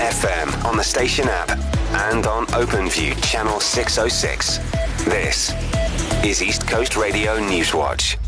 FM on the station app and on OpenView channel 606. This is East Coast Radio Newswatch.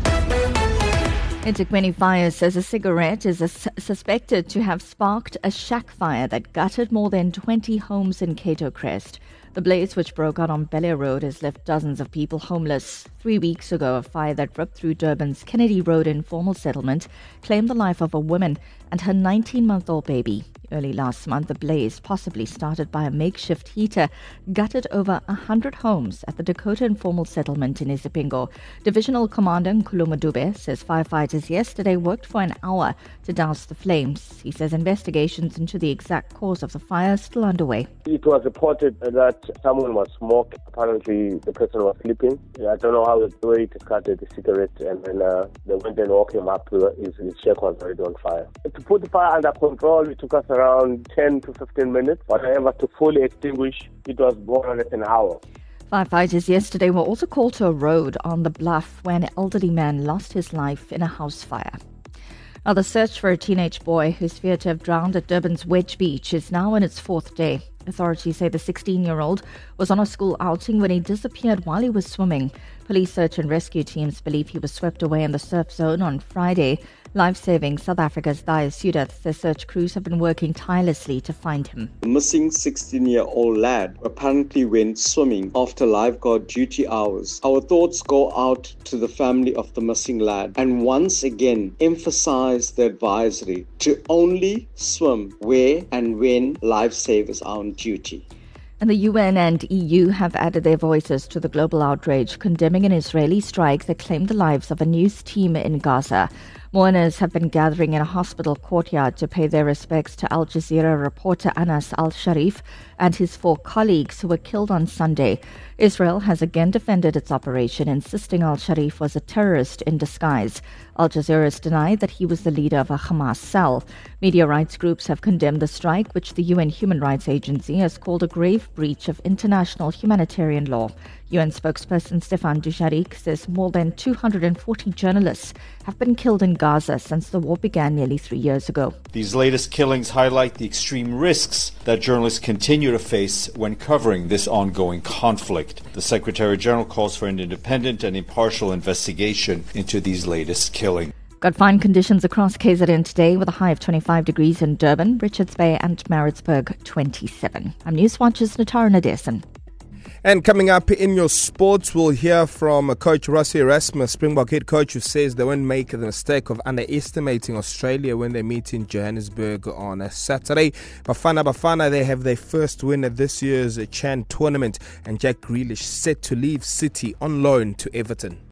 eThekwini Fire says a cigarette is suspected to have sparked a shack fire that gutted more than 20 homes in Cato Crest. The blaze, which broke out on Bel Air Road, has left dozens of people homeless. 3 weeks ago, a fire that ripped through Durban's Kennedy Road informal settlement claimed the life of a woman and her 19-month-old baby. Early last month, the blaze, possibly started by a makeshift heater, gutted over 100 homes at the Dakota informal settlement in Isipingo. Divisional Commander Nkulumo Dube says firefighters yesterday worked for an hour to douse the flames. He says investigations into the exact cause of the fire are still underway. It was reported that someone was smoking. Apparently, the person was sleeping. I don't know how the way it started, the cigarette, and then they went and woke him up. His shack was already on fire. To put the fire under control, it took us around 10 to 15 minutes. However, to fully extinguish, it was more or less an hour. Firefighters yesterday were also called to a road on the bluff where an elderly man lost his life in a house fire. Now, the search for a teenage boy who's feared to have drowned at Durban's Wedge Beach is now in its fourth day. Authorities say the 16-year-old was on a school outing when he disappeared while he was swimming. Police search and rescue teams believe he was swept away in the surf zone on Friday. Life-saving South Africa's Daya Sudath says search crews have been working tirelessly to find him. The missing 16-year-old lad apparently went swimming after lifeguard duty hours. Our thoughts go out to the family of the missing lad and once again emphasize the advisory to only swim where and when lifesavers are on duty. And the UN and EU have added their voices to the global outrage, condemning an Israeli strike that claimed the lives of a news team in Gaza. Mourners have been gathering in a hospital courtyard to pay their respects to Al Jazeera reporter Anas al-Sharif and his 4 colleagues who were killed on Sunday. Israel has again defended its operation, insisting al-Sharif was a terrorist in disguise. Al Jazeera has denied that he was the leader of a Hamas cell. Media rights groups have condemned the strike, which the UN Human Rights Agency has called a grave breach of international humanitarian law. UN spokesperson Stefan Dujarric says more than 240 journalists have been killed in Gaza since the war began nearly 3 years ago. These latest killings highlight the extreme risks that journalists continue to face when covering this ongoing conflict. The Secretary General calls for an independent and impartial investigation into these latest killings. Got fine conditions across KZN today with a high of 25 degrees in Durban, Richards Bay and Maritzburg 27. I'm Newswatch's Natara Nadesan. And coming up in your sports, we'll hear from Coach Rassie Erasmus, Springbok head coach, who says they won't make the mistake of underestimating Australia when they meet in Johannesburg on a Saturday. Bafana, they have their first win at this year's Chan tournament, and Jack Grealish set to leave City on loan to Everton.